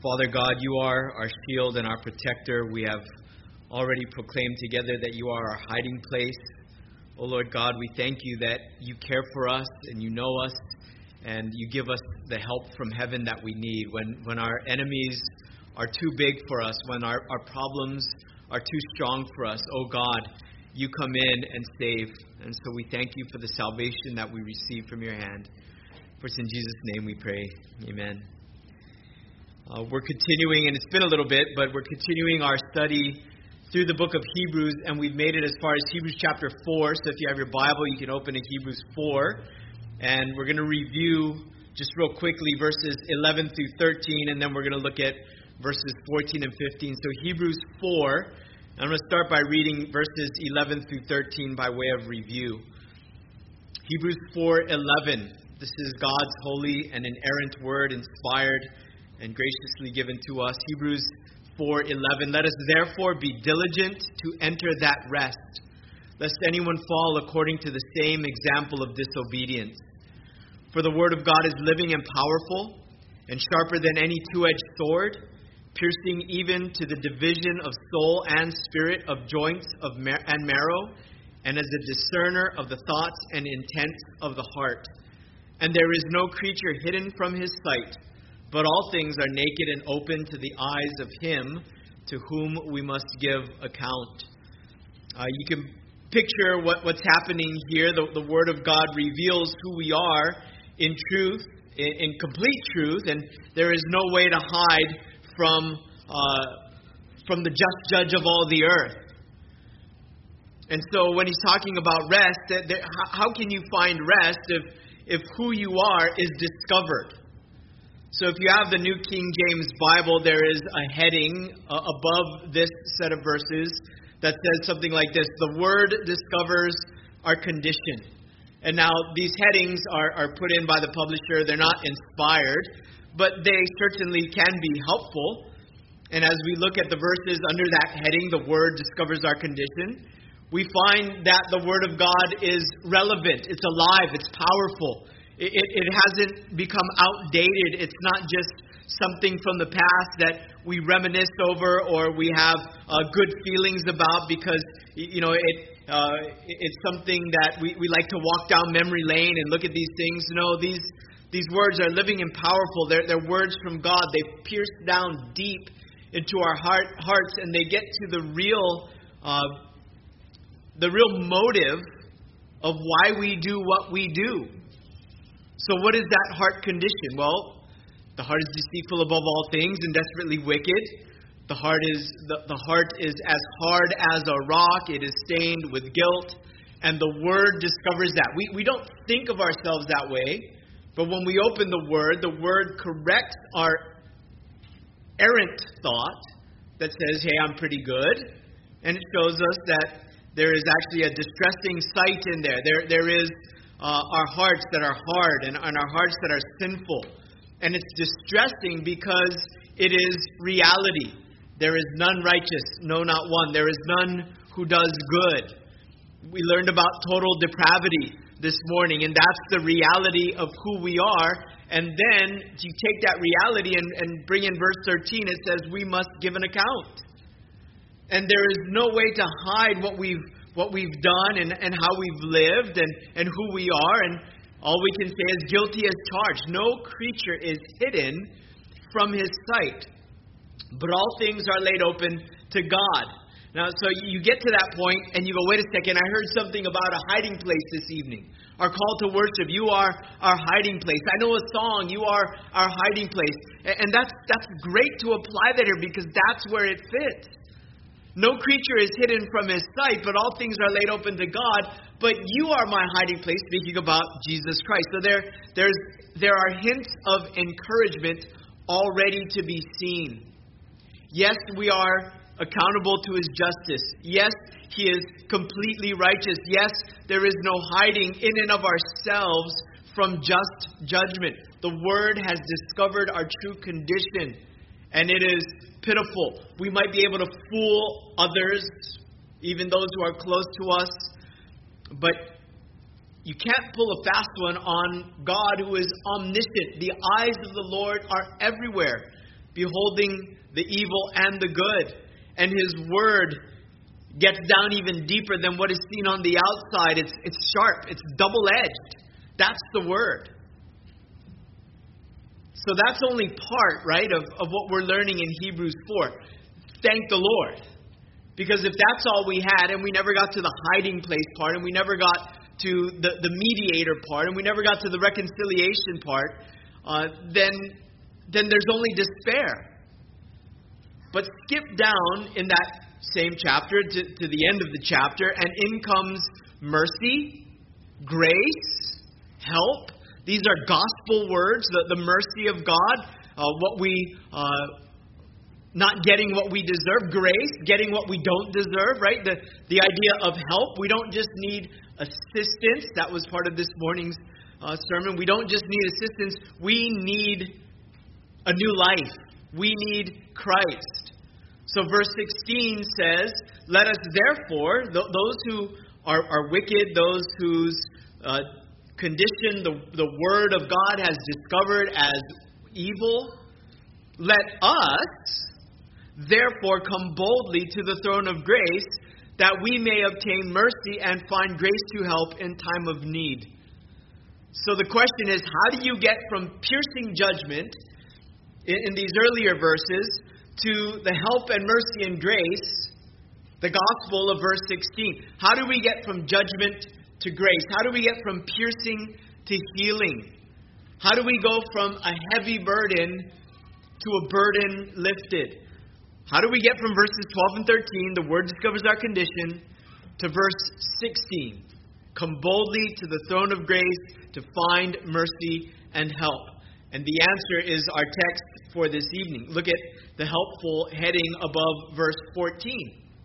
Father God, you are our shield and our protector. We have already proclaimed together that you are our hiding place. Oh Lord God, we thank you that you care for us and you know us and you give us the help from heaven that we need. When our enemies are too big for us, when our problems are too strong for us, oh God, you come in and save. And so we thank you for the salvation that we receive from your hand. For it's in Jesus' name we pray. Amen. We're continuing, and it's been a little bit, but we're continuing our study through the book of Hebrews, and we've made it as far as Hebrews chapter 4. So if you have your Bible, you can open to Hebrews 4. And we're going to review just real quickly verses 11 through 13, and then we're going to look at verses 14 and 15. So Hebrews 4, I'm going to start by reading verses 11 through 13 by way of review. Hebrews 4:11. This is God's holy and inerrant word, inspired and graciously given to us. Hebrews 4:11. Let us therefore be diligent to enter that rest, lest anyone fall according to the same example of disobedience. For the word of God is living and powerful, and sharper than any two-edged sword, piercing even to the division of soul and spirit, of joints and marrow, and as a discerner of the thoughts and intents of the heart. And there is no creature hidden from his sight, but all things are naked and open to the eyes of him to whom we must give account. You can picture what's happening here. The Word of God reveals who we are in truth, in complete truth, and there is no way to hide from the just judge of all the earth. And so when he's talking about rest, how can you find rest if who you are is discovered? So if you have the New King James Bible, there is a heading above this set of verses that says something like this: the Word discovers our condition. And now these headings are put in by the publisher. They're not inspired, but they certainly can be helpful. And as we look at the verses under that heading, the Word discovers our condition, we find that the Word of God is relevant. It's alive. It's powerful. It hasn't become outdated. It's not just something from the past that we reminisce over or we have good feelings about because, it's something that we like to walk down memory lane and look at these things. No, these words are living and powerful. They're words from God. They pierce down deep into our hearts, and they get to the real motive of why we do what we do. So what is that heart condition? Well, the heart is deceitful above all things and desperately wicked. The heart is as hard as a rock. It is stained with guilt. And the Word discovers that. We don't think of ourselves that way. But when we open the Word corrects our errant thought that says, hey, I'm pretty good. And it shows us that there is actually a distressing sight in there. There is our hearts that are hard and our hearts that are sinful. And it's distressing because it is reality. There is none righteous, no, not one. There is none who does good. We learned about total depravity this morning, and that's the reality of who we are. And then you take that reality and bring in verse 13, it says we must give an account. And there is no way to hide what we've done and how we've lived and who we are. And all we can say is guilty as charged. No creature is hidden from his sight, but all things are laid open to God. Now, so you get to that point and you go, wait a second, I heard something about a hiding place this evening. Our call to worship, you are our hiding place. I know a song, you are our hiding place. And that's great to apply that here because that's where it fits. No creature is hidden from his sight, but all things are laid open to God. But you are my hiding place, speaking about Jesus Christ. So there are hints of encouragement already to be seen. Yes, we are accountable to his justice. Yes, he is completely righteous. Yes, there is no hiding in and of ourselves from just judgment. The Word has discovered our true condition, and it is pitiful. We might be able to fool others, even those who are close to us, but you can't pull a fast one on God who is omniscient. The eyes of the Lord are everywhere. beholding the evil and the good. And His Word gets down even deeper than what is seen on the outside. It's sharp. It's double-edged. That's the Word. So that's only part, right, of what we're learning in Hebrews 4. Thank the Lord. Because if that's all we had, and we never got to the hiding place part, and we never got to the mediator part, and we never got to the reconciliation part, then there's only despair. But skip down in that same chapter to the end of the chapter, and in comes mercy, grace, help. These are gospel words, the mercy of God, what we not getting what we deserve, grace, getting what we don't deserve, right? The idea of help. We don't just need assistance. That was part of this morning's sermon. We don't just need assistance. We need a new life. We need Christ. So verse 16 says, let us therefore, those who are wicked, those whose condition the Word of God has discovered as evil, let us therefore come boldly to the throne of grace, that we may obtain mercy and find grace to help in time of need. So the question is, how do you get from piercing judgment in these earlier verses to the help and mercy and grace, the gospel of verse 16? How do we get from judgment to grace? How do we get from piercing to healing? How do we go from a heavy burden to a burden lifted? How do we get from verses 12 and 13, the Word discovers our condition, to verse 16, come boldly to the throne of grace to find mercy and help? And the answer is our text for this evening. Look at the helpful heading above verse 14.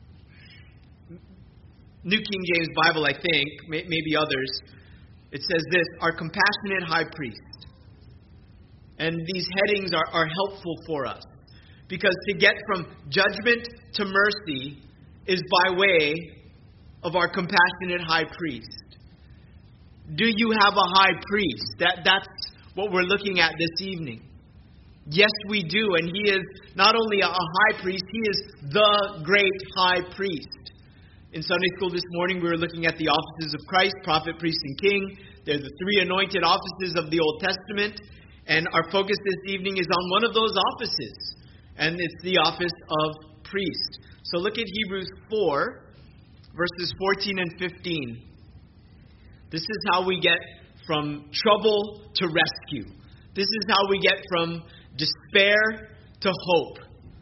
New King James Bible, I think, maybe others, it says this, our compassionate high priest. And these headings are helpful for us. Because to get from judgment to mercy is by way of our compassionate high priest. Do you have a high priest? That's what we're looking at this evening. Yes, we do. And He is not only a high priest, He is the great high priest. In Sunday school this morning, we were looking at the offices of Christ, prophet, priest, and king. They're the three anointed offices of the Old Testament. And our focus this evening is on one of those offices. And it's the office of priest. So look at Hebrews 4, verses 14 and 15. This is how we get from trouble to rescue. This is how we get from despair to hope.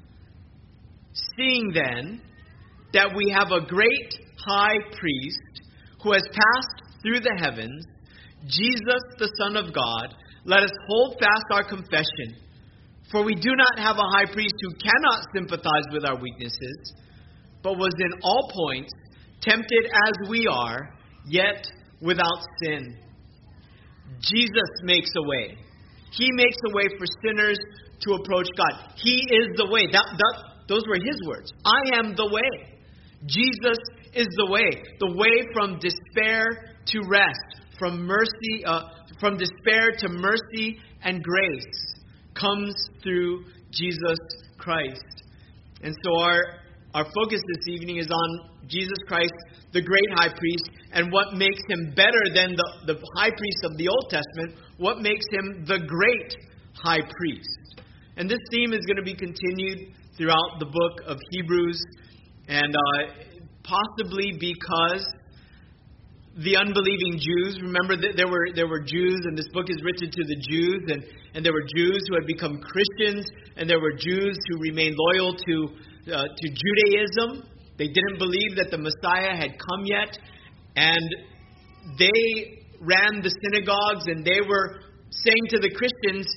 Seeing then that we have a great high priest who has passed through the heavens, Jesus the Son of God, let us hold fast our confession. For we do not have a high priest who cannot sympathize with our weaknesses, but was in all points tempted as we are, yet without sin. Jesus makes a way. He makes a way for sinners to approach God. He is the way. Those were His words. I am the way. Jesus is the way from despair to rest, from despair to mercy and grace. Comes through Jesus Christ. And so our focus this evening is on Jesus Christ, the great high priest, and what makes Him better than the high priest of the Old Testament, what makes Him the great high priest. And this theme is going to be continued throughout the book of Hebrews, and possibly because the unbelieving Jews, remember that there were Jews, and this book is written to the Jews, and there were Jews who had become Christians, and there were Jews who remained loyal to Judaism. They didn't believe that the Messiah had come yet, and they ran the synagogues, and they were saying to the Christians,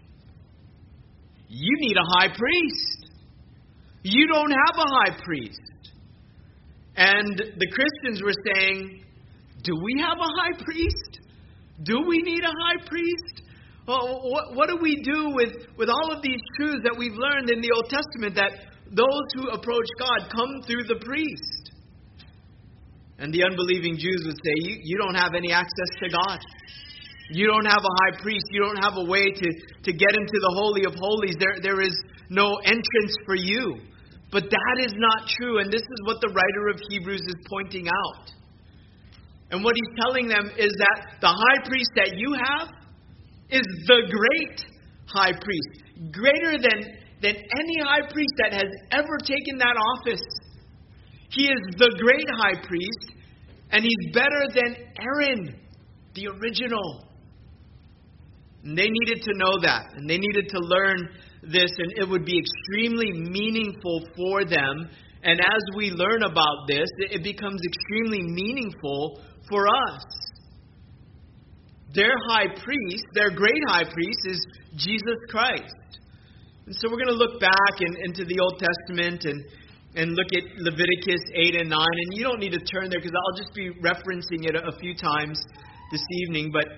you need a high priest. You don't have a high priest. And the Christians were saying, do we have a high priest? Do we need a high priest? Well, what do we do with all of these truths that we've learned in the Old Testament, that those who approach God come through the priest? And the unbelieving Jews would say, you don't have any access to God. You don't have a high priest. You don't have a way to get into the Holy of Holies. There is no entrance for you. But that is not true, and this is what the writer of Hebrews is pointing out. And what he's telling them is that the high priest that you have is the great high priest. Greater than any high priest that has ever taken that office. He is the great high priest, and he's better than Aaron, the original. And they needed to know that, and they needed to learn this, and it would be extremely meaningful for them. And as we learn about this, it becomes extremely meaningful for us. Their high priest, their great high priest, is Jesus Christ. And so we're going to look back into the Old Testament and look at Leviticus 8 and 9. And you don't need to turn there because I'll just be referencing it a few times this evening. But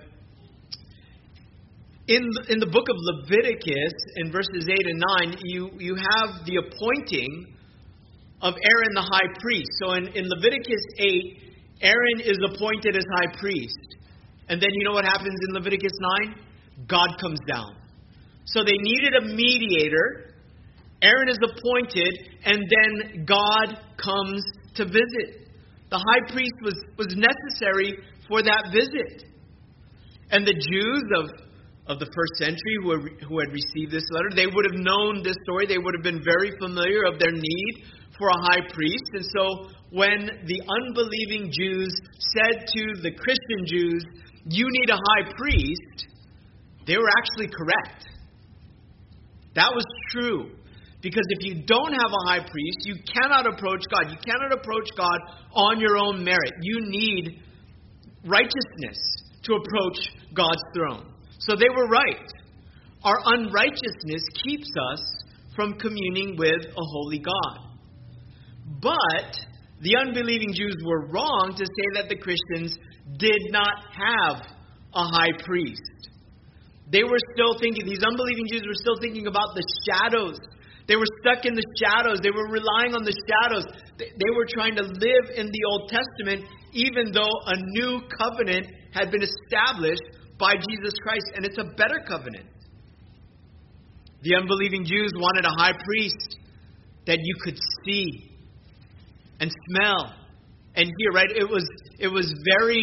in the book of Leviticus, in verses 8 and 9, you have the appointing of Aaron the high priest. So in Leviticus 8, Aaron is appointed as high priest. And then you know what happens in Leviticus 9? God comes down. So they needed a mediator. Aaron is appointed, and then God comes to visit. The high priest was necessary for that visit. And the Jews of the first century who had received this letter, they would have known this story. They would have been very familiar of their need for a high priest. And so when the unbelieving Jews said to the Christian Jews, "You need a high priest," they were actually correct. That was true. Because if you don't have a high priest, you cannot approach God. You cannot approach God on your own merit. You need righteousness to approach God's throne. So they were right. Our unrighteousness keeps us from communing with a holy God. But the unbelieving Jews were wrong to say that the Christians did not have a high priest. They were still thinking, these unbelieving Jews were still thinking about the shadows. They were stuck in the shadows. They were relying on the shadows. They were trying to live in the Old Testament, even though a new covenant had been established by Jesus Christ, and it's a better covenant. The unbelieving Jews wanted a high priest that you could see and smell and hear. Right? It was very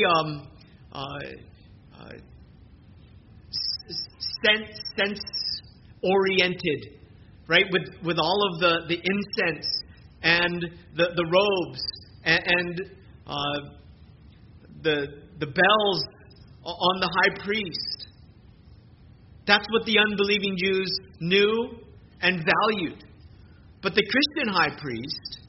sense oriented. Right, with all of the incense and the robes and the bells on the high priest. That's what the unbelieving Jews knew and valued. But the Christian high priest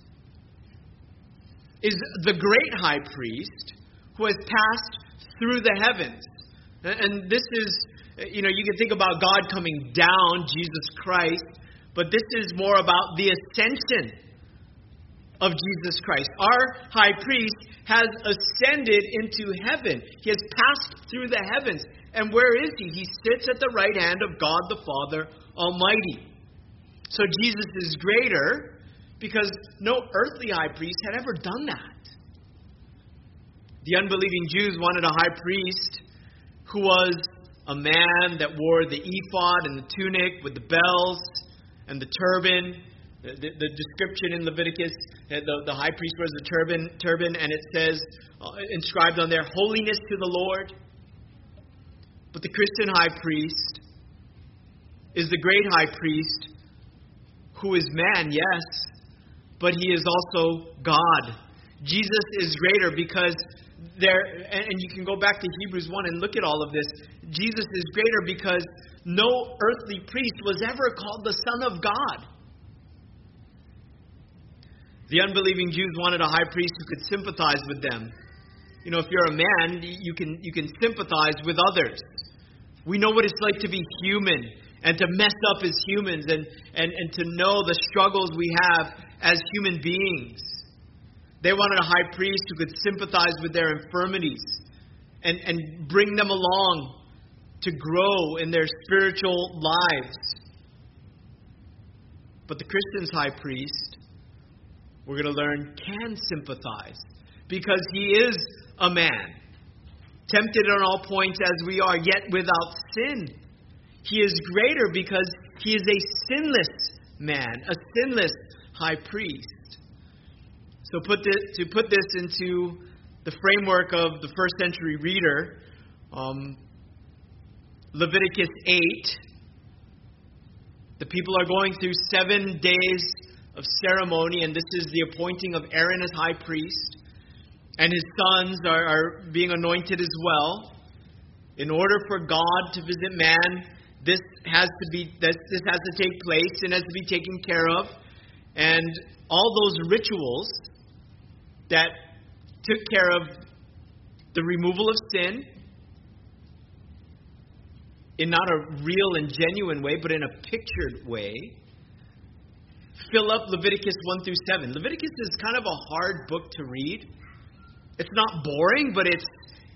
is the great high priest who has passed through the heavens. And this is, you can think about God coming down, Jesus Christ. But this is more about the ascension of Jesus Christ. Our high priest has ascended into heaven. He has passed through the heavens. And where is he? He sits at the right hand of God the Father Almighty. So Jesus is greater because no earthly high priest had ever done that. The unbelieving Jews wanted a high priest who was a man that wore the ephod and the tunic with the bells and the turban. The description in Leviticus, the high priest wears the turban, and it says, inscribed on there, "Holiness to the Lord." But the Christian high priest is the great high priest who is man, yes, but he is also God. Jesus is greater because and you can go back to Hebrews 1 and look at all of this. Jesus is greater because no earthly priest was ever called the Son of God. The unbelieving Jews wanted a high priest who could sympathize with them. If you're a man, you can sympathize with others. We know what it's like to be human and to mess up as humans and to know the struggles we have as human beings. They wanted a high priest who could sympathize with their infirmities and bring them along to grow in their spiritual lives. But the Christian's high priest, we're going to learn, can sympathize because he is a man, tempted on all points as we are, yet without sin. He is greater because he is a sinless man, a sinless high priest. So to put this into the framework of the first century reader, Leviticus 8, the people are going through 7 days of ceremony, and this is the appointing of Aaron as high priest, and his sons are being anointed as well. In order for God to visit man, this has to take place and has to be taken care of. And all those rituals that took care of the removal of sin in not a real and genuine way, but in a pictured way, fill up Leviticus 1 through 7. Leviticus is kind of a hard book to read. It's not boring, but it's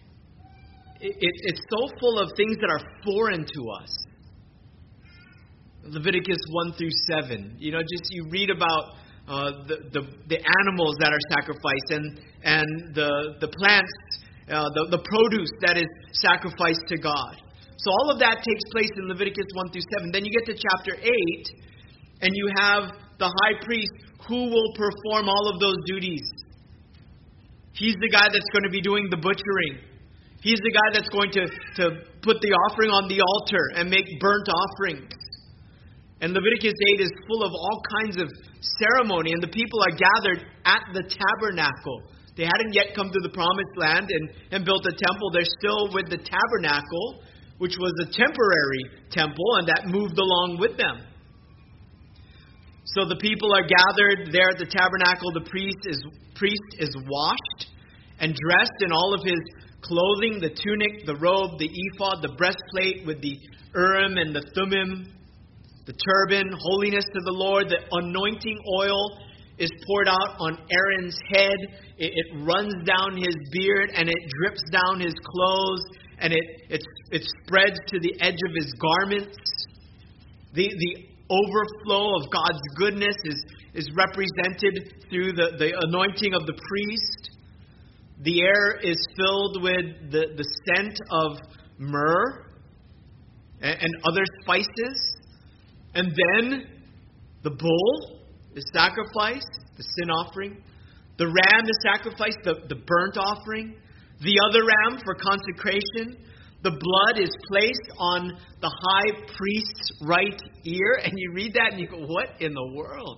so full of things that are foreign to us. Leviticus 1 through 7. You read about the animals that are sacrificed and the plants, the produce that is sacrificed to God. So all of that takes place in Leviticus 1 through 7. Then you get to chapter 8, and you have the high priest who will perform all of those duties. He's the guy that's going to be doing the butchering. He's the guy that's going to put the offering on the altar and make burnt offerings. And Leviticus 8 is full of all kinds of ceremony, and the people are gathered at the tabernacle. They hadn't yet come to the promised land and built a temple. They're still with the tabernacle, which was a temporary temple, and that moved along with them. So the people are gathered there at the tabernacle. The priest is washed and dressed in all of his clothing, the tunic, the robe, the ephod, the breastplate with the Urim and the Thummim, the turban, holiness to the Lord. The anointing oil is poured out on Aaron's head. It runs down his beard and it drips down his clothes, and it spreads to the edge of his garments. The overflow of God's goodness is represented through the anointing of the priest. The air is filled with the scent of myrrh and other spices. And then the bull is sacrificed, the sin offering. The ram is sacrificed, the burnt offering. The other ram for consecration. The blood is placed on the high priest's right ear. And you read that and you go, what in the world?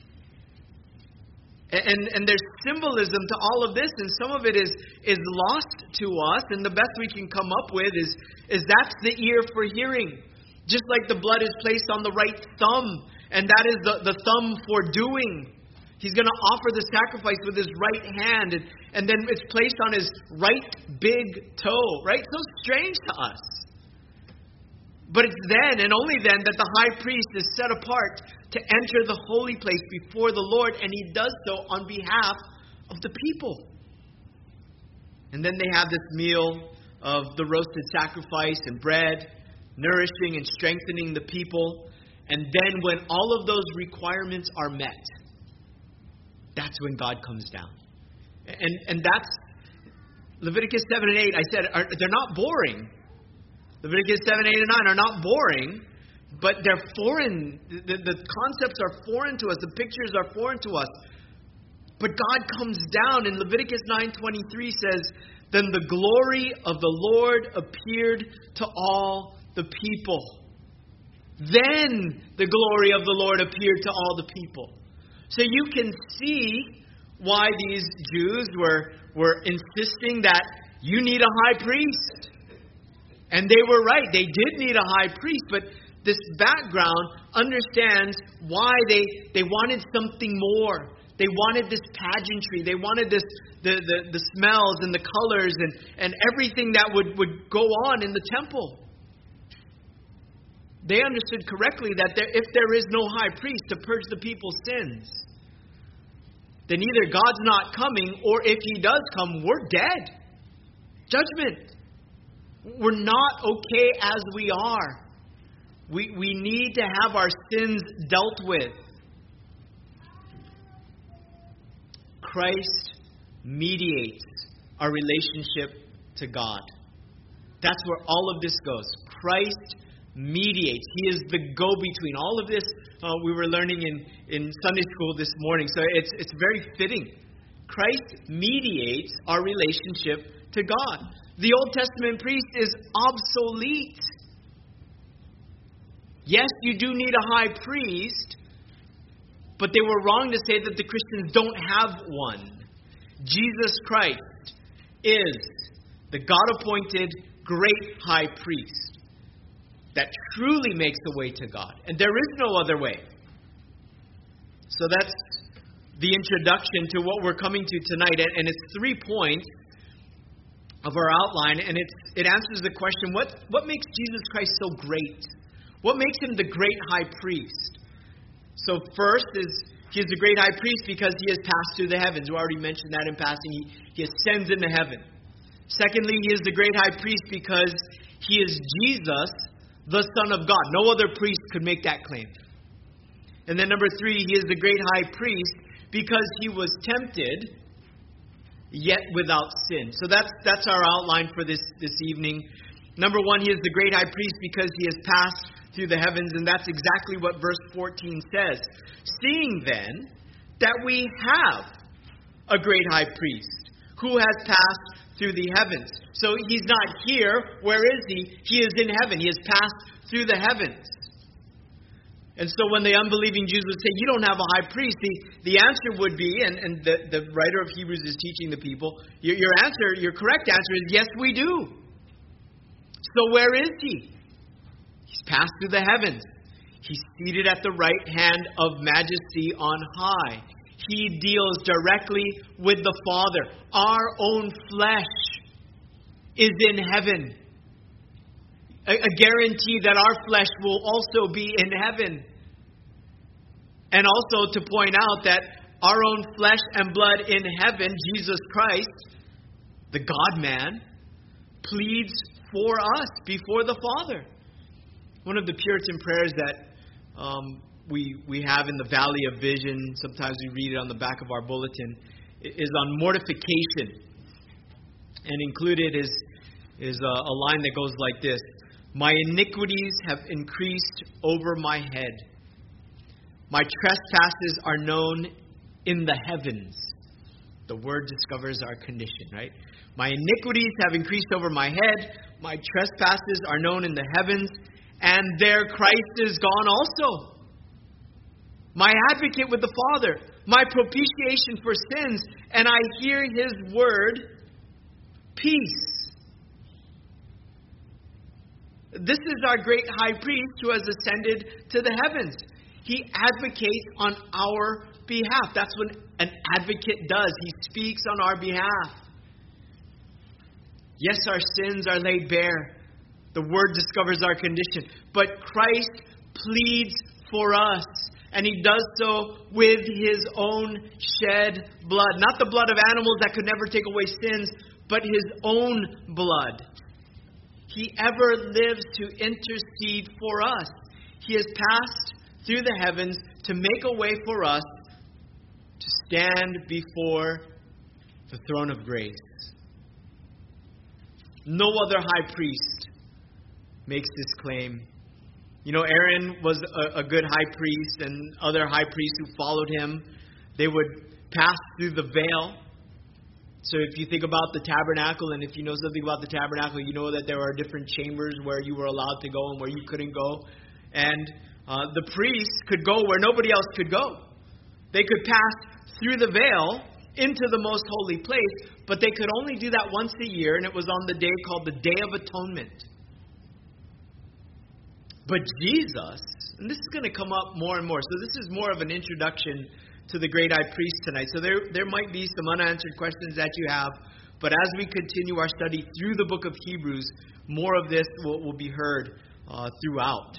And there's symbolism to all of this, and some of it is lost to us. And the best we can come up with is that's the ear for hearing. Just like the blood is placed on the right thumb, and that is the thumb for doing. He's going to offer the sacrifice with his right hand, and then it's placed on his right big toe, right? So strange to us. But it's then, and only then, that the high priest is set apart to enter the holy place before the Lord, and he does so on behalf of the people. And then they have this meal of the roasted sacrifice and bread, nourishing and strengthening the people. And then when all of those requirements are met, that's when God comes down. And that's Leviticus 7 and 8. I said, they're not boring. Leviticus 7, 8, and 9 are not boring, but they're foreign. The concepts are foreign to us. The pictures are foreign to us. But God comes down, and Leviticus 9:23 says, then the glory of the Lord appeared to all the people. Then the glory of the Lord appeared to all the people. So you can see why these Jews were insisting that you need a high priest. And they were right. They did need a high priest. But this background understands why they wanted something more. They wanted this pageantry. They wanted this the smells and the colors and everything that would go on in the temple. They understood correctly that if there is no high priest to purge the people's sins, then either God's not coming, or if he does come, we're dead. Judgment. We're not okay as we are. We need to have our sins dealt with. Christ mediates our relationship to God. That's where all of this goes. Christ mediates. He is the go-between. All of this we were learning in Sunday school this morning. So it's very fitting. Christ mediates our relationship to God. The Old Testament priest is obsolete. Yes, you do need a high priest, but they were wrong to say that the Christians don't have one. Jesus Christ is the God-appointed great high priest that truly makes the way to God. And there is no other way. So that's the introduction to what we're coming to tonight. And it's 3 points of our outline. And it answers the question, what makes Jesus Christ so great? What makes him the great high priest? So first is, he is the great high priest because he has passed through the heavens. We already mentioned that in passing. He ascends into heaven. Secondly, he is the great high priest because he is Jesus, the Son of God. No other priest could make that claim. And then number 3, he is the great high priest because he was tempted, yet without sin. So that's our outline for this evening. Number 1, he is the great high priest because he has passed through the heavens, and that's exactly what verse 14 says. Seeing then that we have a great high priest who has passed through the heavens. So he's not here. Where is he? He is in heaven. He has passed through the heavens. And so when the unbelieving Jews would say, you don't have a high priest, the answer would be, and the writer of Hebrews is teaching the people, your correct answer is, yes, we do. So where is he? He's passed through the heavens. He's seated at the right hand of majesty on high. He deals directly with the Father. Our own flesh is in heaven. A guarantee that our flesh will also be in heaven. And also to point out that our own flesh and blood in heaven, Jesus Christ, the God-man, pleads for us before the Father. One of the Puritan prayers that we have in the Valley of Vision, sometimes we read it on the back of our bulletin, is on mortification. And included is a line that goes like this: my iniquities have increased over my head. My trespasses are known in the heavens. The word discovers our condition, right? My iniquities have increased over my head. My trespasses are known in the heavens. And there Christ is gone also. My advocate with the Father. My propitiation for sins. And I hear his word, peace. This is our great high priest who has ascended to the heavens. He advocates on our behalf. That's what an advocate does. He speaks on our behalf. Yes, our sins are laid bare. The word discovers our condition. But Christ pleads for us. And he does so with his own shed blood. Not the blood of animals that could never take away sins, but his own blood. He ever lives to intercede for us. He has passed through the heavens to make a way for us to stand before the throne of grace. No other high priest makes this claim. You know, Aaron was a good high priest, and other high priests who followed him, they would pass through the veil. So if you think about the tabernacle, and if you know something about the tabernacle, you know that there are different chambers where you were allowed to go and where you couldn't go. And the priests could go where nobody else could go. They could pass through the veil into the most holy place, but they could only do that once a year, and it was on the day called the Day of Atonement. But Jesus, and this is going to come up more and more, so this is more of an introduction to the great high priest tonight. So there might be some unanswered questions that you have, but as we continue our study through the book of Hebrews, more of this will be heard throughout.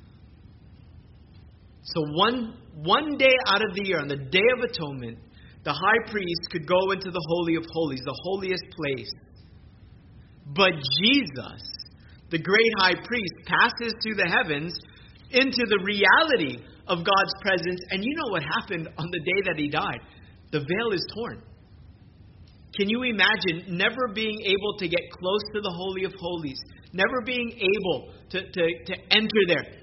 So one day out of the year, on the Day of Atonement, the high priest could go into the Holy of Holies, the holiest place. But Jesus, the great high priest, passes through the heavens into the reality of God's presence. And you know what happened on the day that he died? The veil is torn. Can you imagine never being able to get close to the Holy of Holies? Never being able to enter there.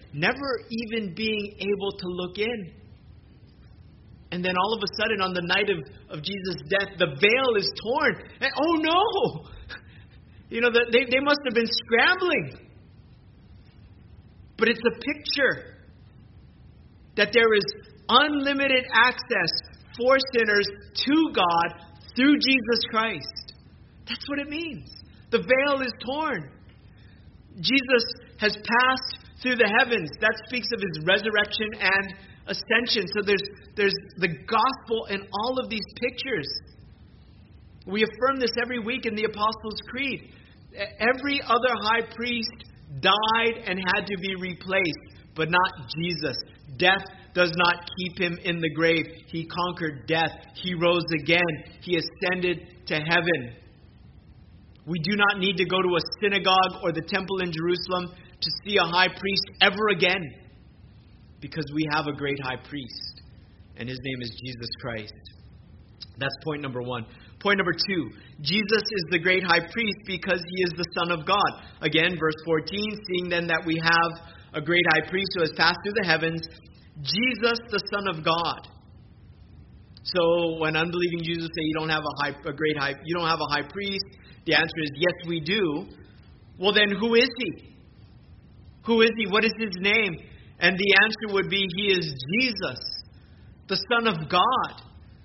never even being able to look in. And then all of a sudden, on the night of Jesus' death, the veil is torn. And, oh no! They must have been scrambling. But it's a picture that there is unlimited access for sinners to God through Jesus Christ. That's what it means. The veil is torn. Jesus has passed through the heavens. That speaks of his resurrection and ascension. So there's the gospel in all of these pictures. We affirm this every week in the Apostles' Creed. Every other high priest died and had to be replaced, but not Jesus. Death does not keep him in the grave. He conquered death. He rose again. He ascended to heaven. We do not need to go to a synagogue or the temple in Jerusalem to see a high priest ever again, because we have a great high priest, and his name is Jesus Christ. That's point number one. Point number two, Jesus is the great high priest because he is the Son of God. Again, verse 14, seeing then that we have a great high priest who has passed through the heavens, Jesus, the Son of God. So when unbelieving Jews say you don't have you don't have a high priest, the answer is yes, we do. Well, then who is he? Who is he? What is his name? And the answer would be he is Jesus, the Son of God.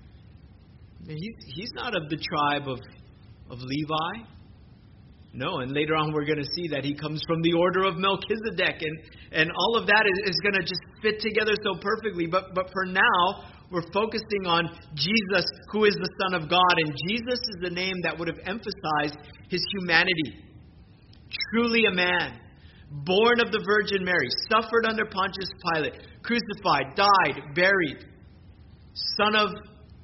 He's not of the tribe of Levi. No, and later on we're going to see that he comes from the order of Melchizedek, and all of that is going to just fit together so perfectly. But for now, we're focusing on Jesus, who is the Son of God, and Jesus is the name that would have emphasized his humanity. Truly a man, born of the Virgin Mary, suffered under Pontius Pilate, crucified, died, buried, Son of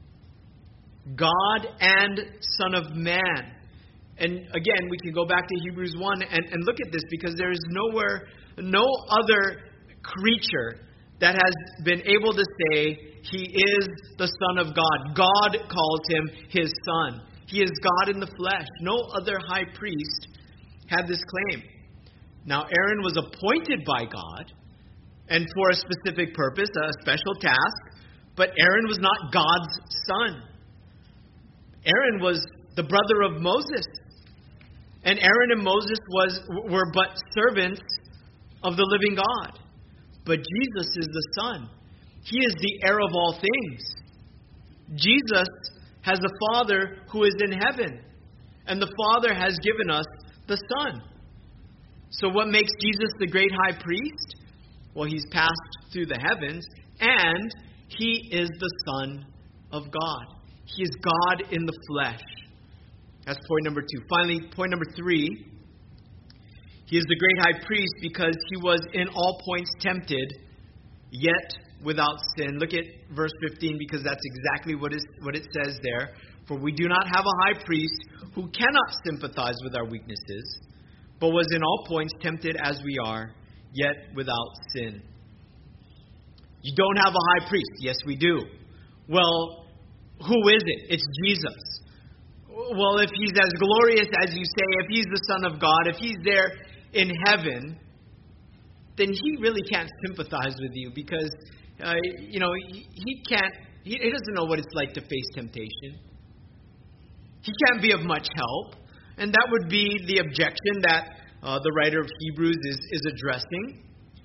God and Son of Man. And again, we can go back to Hebrews 1 and look at this, because there is no other creature that has been able to say he is the Son of God. God calls him his Son. He is God in the flesh. No other high priest had this claim. Now, Aaron was appointed by God, and for a specific purpose, a special task, but Aaron was not God's son. Aaron was the brother of Moses. And Aaron and Moses were but servants of the living God. But Jesus is the Son. He is the heir of all things. Jesus has a Father who is in heaven. And the Father has given us the Son. So what makes Jesus the great high priest? Well, he's passed through the heavens, and he is the Son of God. He is God in the flesh. That's point number two. Finally, point number three. He is the great high priest because he was in all points tempted, yet without sin. Look at verse 15, because that's exactly what it says there. For we do not have a high priest who cannot sympathize with our weaknesses, but was in all points tempted as we are, yet without sin. You don't have a high priest. Yes, we do. Well, who is it? It's Jesus. Well, if he's as glorious as you say, if he's the Son of God, if he's there in heaven, then he really can't sympathize with you, because he doesn't know what it's like to face temptation. He can't be of much help. And that would be the objection that the writer of Hebrews is addressing.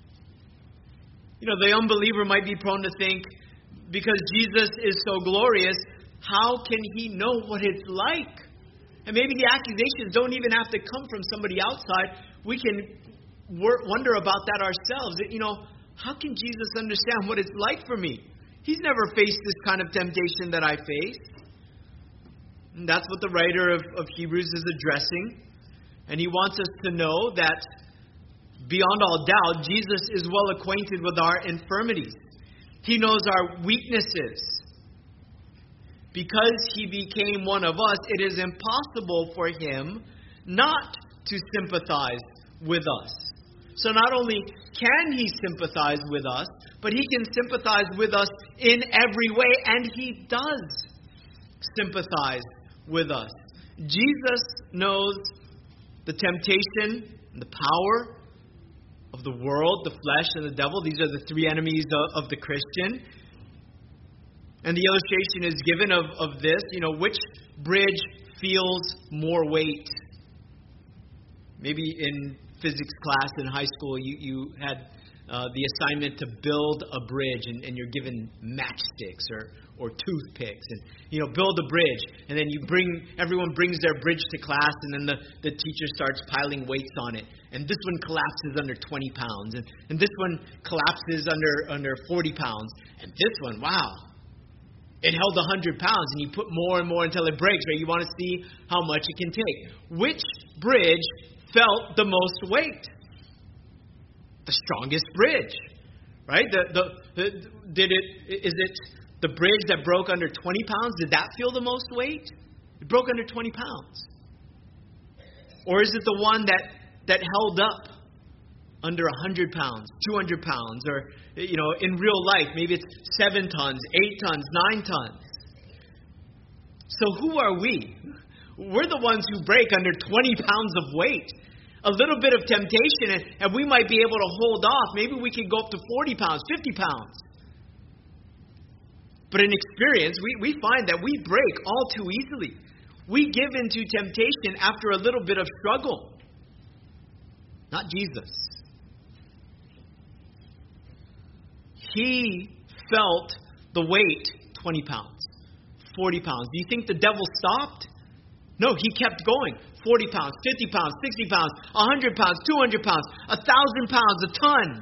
The unbeliever might be prone to think, because Jesus is so glorious, how can he know what it's like? And maybe the accusations don't even have to come from somebody outside. We can wonder about that ourselves. How can Jesus understand what it's like for me? He's never faced this kind of temptation that I face. And that's what the writer of Hebrews is addressing. And he wants us to know that beyond all doubt, Jesus is well acquainted with our infirmities. He knows our weaknesses. Because he became one of us, it is impossible for him not to sympathize with us. So not only can he sympathize with us, but he can sympathize with us in every way, and he does sympathize with us. Jesus knows the temptation and the power of the world, the flesh, and the devil. These are the three enemies of the Christian. And the illustration is given of this, which bridge feels more weight. Maybe in physics class in high school, you had the assignment to build a bridge, and you're given matchsticks or toothpicks, and build a bridge, and then everyone brings their bridge to class, and then the teacher starts piling weights on it, and this one collapses under 20 pounds, and this one collapses under 40 pounds, and this one, wow, it held 100 pounds, and you put more and more until it breaks, right? You want to see how much it can take. Which bridge felt the most weight? The strongest bridge, right? Is it the bridge that broke under 20 pounds? Did that feel the most weight? It broke under 20 pounds. Or is it the one that held up under 100 pounds, 200 pounds, or, in real life, maybe it's 7 tons, 8 tons, 9 tons. So who are we? We're the ones who break under 20 pounds of weight. A little bit of temptation, and we might be able to hold off. Maybe we could go up to 40 pounds, 50 pounds. But in experience, we find that we break all too easily. We give into temptation after a little bit of struggle. Not Jesus. He felt the weight 20 pounds, 40 pounds. Do you think the devil stopped? No, he kept going. 40 pounds, 50 pounds, 60 pounds, 100 pounds, 200 pounds, 1,000 pounds, a ton.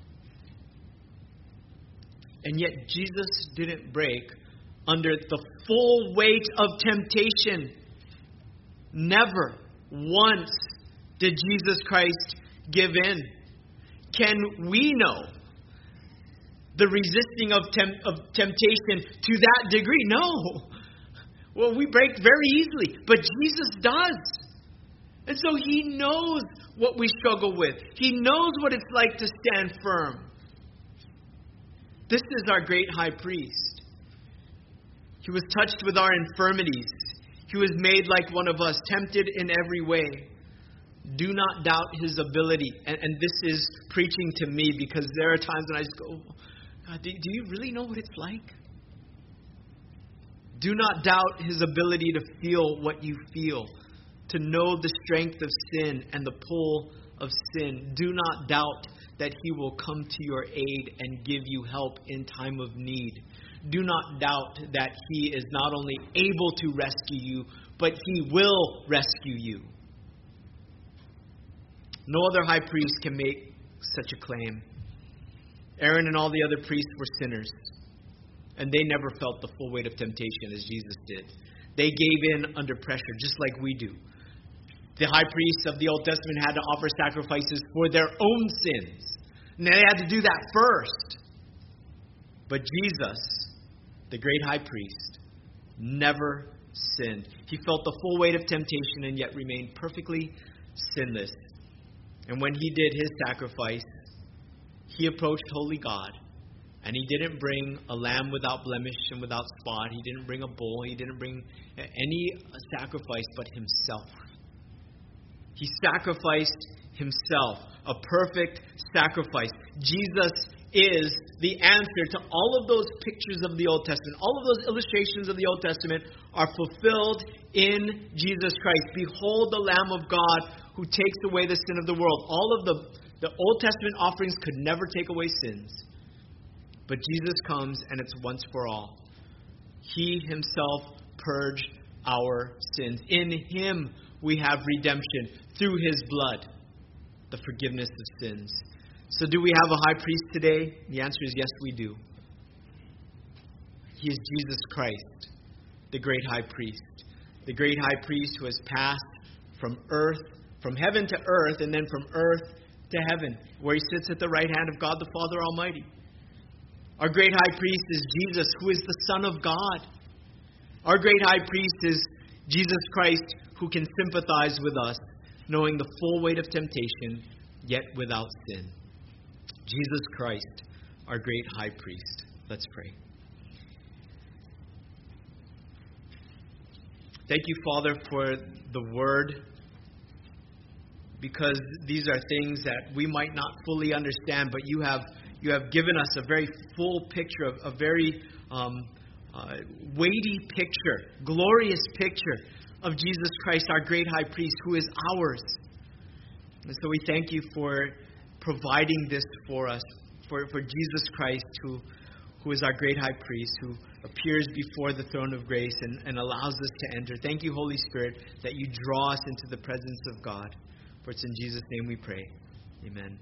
And yet Jesus didn't break under the full weight of temptation. Never once did Jesus Christ give in. Can we know the resisting of temptation to that degree? No. Well, we break very easily, but Jesus does. And so he knows what we struggle with. He knows what it's like to stand firm. This is our great high priest. He was touched with our infirmities. He was made like one of us, tempted in every way. Do not doubt his ability. And this is preaching to me, because there are times when I just go, God, do you really know what it's like? Do not doubt his ability to feel what you feel, to know the strength of sin and the pull of sin. Do not doubt that he will come to your aid and give you help in time of need. Do not doubt that he is not only able to rescue you, but he will rescue you. No other high priest can make such a claim. Aaron and all the other priests were sinners, and they never felt the full weight of temptation as Jesus did. They gave in under pressure, just like we do. The high priests of the Old Testament had to offer sacrifices for their own sins. And they had to do that first. But Jesus, the great high priest, never sinned. He felt the full weight of temptation and yet remained perfectly sinless. And when he did his sacrifice, he approached holy God. And he didn't bring a lamb without blemish and without spot. He didn't bring a bull. He didn't bring any sacrifice but himself. He sacrificed himself, a perfect sacrifice. Jesus is the answer to all of those pictures of the Old Testament. All of those illustrations of the Old Testament are fulfilled in Jesus Christ. Behold the Lamb of God who takes away the sin of the world. All of the Old Testament offerings could never take away sins. But Jesus comes and it's once for all. He himself purged our sins. In him we have redemption through his blood, the forgiveness of sins. So do we have a high priest today? The answer is yes, we do. He is Jesus Christ, the great high priest. The great high priest who has passed from heaven to earth, and then from earth to heaven, where he sits at the right hand of God the Father Almighty. Our great high priest is Jesus, who is the Son of God. Our great high priest is Jesus Christ, who can sympathize with us, knowing the full weight of temptation, yet without sin. Jesus Christ, our great high priest. Let's pray. Thank you, Father, for the word because these are things that we might not fully understand, but you have given us a very full picture, of a very weighty picture, glorious picture of Jesus Christ, our great high priest, who is ours. And so we thank you for providing this for us, for Jesus Christ, who is our great high priest, who appears before the throne of grace and allows us to enter. Thank you, Holy Spirit, that you draw us into the presence of God. For it's in Jesus' name we pray. Amen.